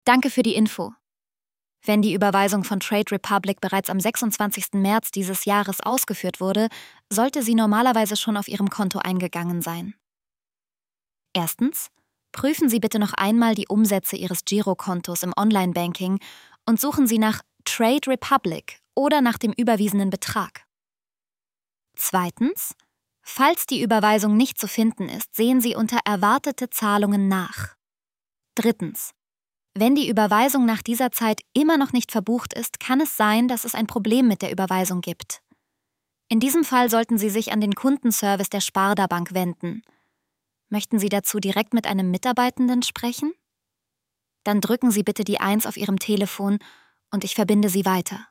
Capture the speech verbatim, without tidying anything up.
Danke für die Info. Wenn die Überweisung von Trade Republic bereits am sechsundzwanzigsten März dieses Jahres ausgeführt wurde, sollte sie normalerweise schon auf Ihrem Konto eingegangen sein. Erstens, prüfen Sie bitte noch einmal die Umsätze Ihres Girokontos im Online-Banking und suchen Sie nach Trade Republic oder nach dem überwiesenen Betrag. Zweitens, falls die Überweisung nicht zu finden ist, sehen Sie unter Erwartete Zahlungen nach. Drittens, wenn die Überweisung nach dieser Zeit immer noch nicht verbucht ist, kann es sein, dass es ein Problem mit der Überweisung gibt. In diesem Fall sollten Sie sich an den Kundenservice der Sparda Bank wenden. Möchten Sie dazu direkt mit einem Mitarbeitenden sprechen? Dann drücken Sie bitte die eins auf Ihrem Telefon und ich verbinde Sie weiter.